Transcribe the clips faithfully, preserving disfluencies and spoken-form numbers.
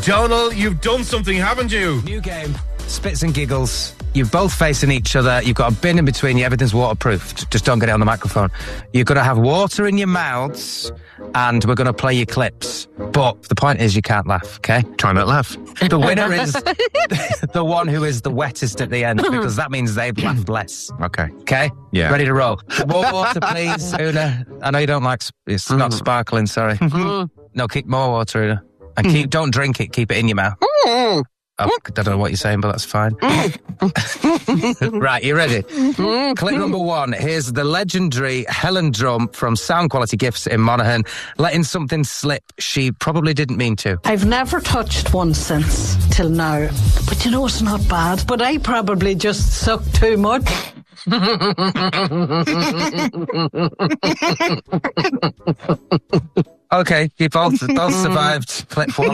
Donal, you've done something, haven't you? New game, Spits and Giggles. You're both facing each other. You've got a bin in between you. Everything's waterproof. Just don't get it on the microphone. You're going to have water in your mouths, and we're going to play your clips. But the point is you can't laugh, okay? Try not to laugh. The winner is the one who is the wettest at the end, because that means they've laughed less. Okay. Okay? Yeah. Ready to roll. More water, please, Una. I know you don't like... It's mm. not sparkling, sorry. No, keep more water, Una. And keep, don't drink it. Keep it in your mouth. Oh, I don't know what you're saying, but that's fine. Right, you ready? Clip number one. Here's the legendary Helen Drum from Sound Quality Gifts in Monaghan, letting something slip she probably didn't mean to. I've never touched one since till now. But you know, it's not bad. But I probably just sucked too much. Okay, you both both survived clip one.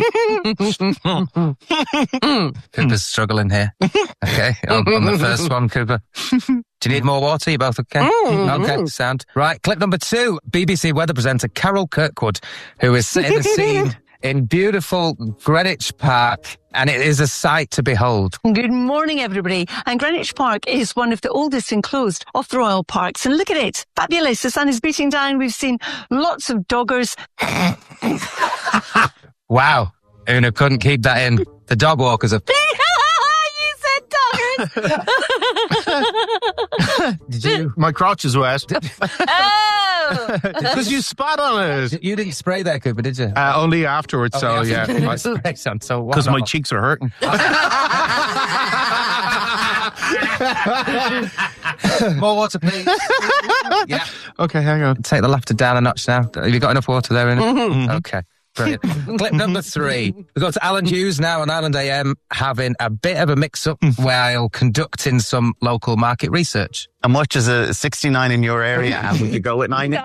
Cooper's struggling here. Okay, on, on the first one, Cooper. Do you need more water? You both okay? Okay, sound. Right, clip number two. B B C weather presenter Carol Kirkwood, who is setting the scene in beautiful Greenwich Park, and it is a sight to behold. Good morning, everybody. And Greenwich Park is one of the oldest enclosed of the Royal Parks. And look at it. Fabulous. The sun is beating down. We've seen lots of doggers. Wow. Una couldn't keep that in. The dog walkers are... You said doggers. Did you? My crotch is wet. Oh. Because you spat on it. You didn't spray there, Cooper, did you? Uh, only afterwards, Oh, so yeah. yeah. My spray's on, so what? Because my cheeks are hurting. More water, please. Yeah. Okay, hang on. Take the laughter down a notch now. Have you got enough water there in it? Mm-hmm. Okay. Brilliant. Clip number three. We go to Alan Hughes now on Island A M, having a bit of a mix-up while conducting some local market research. How much is a sixty-nine in your area? And would you go with nine?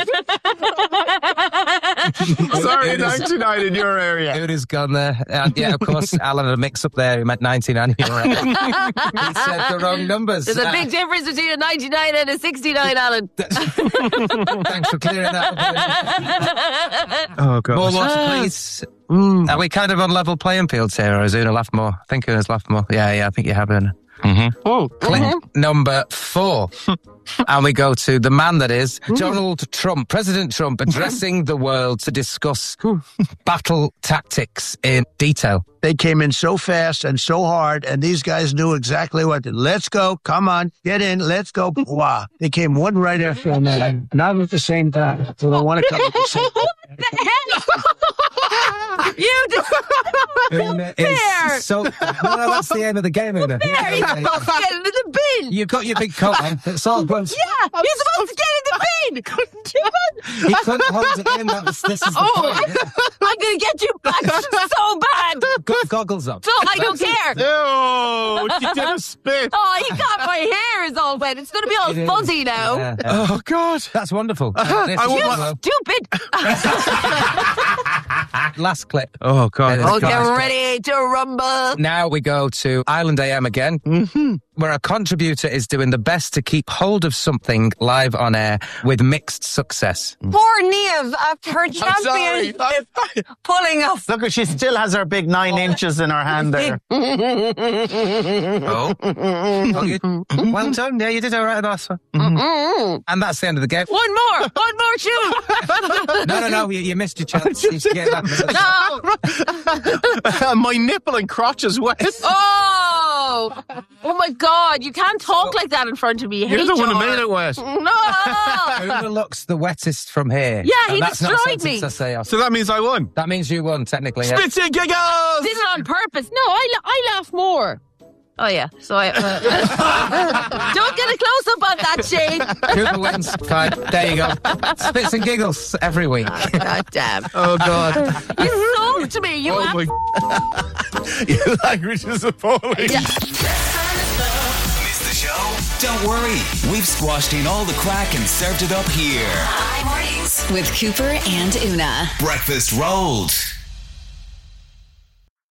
Sorry, ninety-nine in your area. Una's gone there. And yeah, of course, Alan had a mix-up there. He meant ninety-nine in your area. He said the wrong numbers. There's a big difference between a ninety-nine and a sixty-nine, Alan. Thanks for clearing that up. Oh, God. More water, please. Mm. Are we kind of on level playing fields here, or has Una laughed more? I think Una's laughed more. Yeah, yeah, I think you have, Una. Mm-hmm. Oh, clip mm-hmm. number four. And we go to the man that is Donald Trump, President Trump, addressing the world to discuss battle tactics in detail. They came in so fast and so hard, and these guys knew exactly what to, let's go, come on, get in, let's go. Wow. They came one right after another, not at the same time. So they want to come at the same time. You just... Una is so... No, no, that's the end of the game, Una. There, he's supposed to get into the bin. You've got your big coat on. It's all good. Yeah, you're supposed to get in the bin. Couldn't you? He couldn't hold it in. That was, this is the Oh, point. I'm going to get you back so bad. Got goggles up. So I don't care. No, you didn't spit. Oh, he got my hair is all wet. It's going to be all fuzzy now. Yeah, yeah. Oh, God. That's wonderful. I You want stupid. Last clip. Oh, God. Oh, get ready to rumble. Now we go to Island A M again, mm-hmm. where a contributor is doing the best to keep hold of something live on air with mixed success. Poor Niamh, after her champion pulling off. Look, she still has her big nine inches in her hand there. Oh. Oh, you, well done. Yeah, you did all right on the last one. Mm-hmm. And that's the end of the game. One more. One more shoot. No, no, no. You, you missed your chance. You should get that. No. My nipple and crotch is wet. Oh. Oh, my God. You can't talk like that in front of me. You're the one who made it. it wet. No. Una looks the wettest from here. Yeah, he and that's not a destroyed sentence me. I say off. So that means I won. That means you won, technically. Yeah. Spits and giggles! Did it on purpose. No, I, la- I laugh more. Oh, yeah. So I... Uh, don't get a close-up on that, Shane. Cooper wins. Fine. There you go. Spits and giggles every week. Oh, God damn. Oh, God. You soaked me. You Oh, have- my... Your language is appalling. Yeah. Missed the show? Don't worry. We've squashed in all the crack and served it up here. Hi, mornings with Cooper and Una. Breakfast rolled.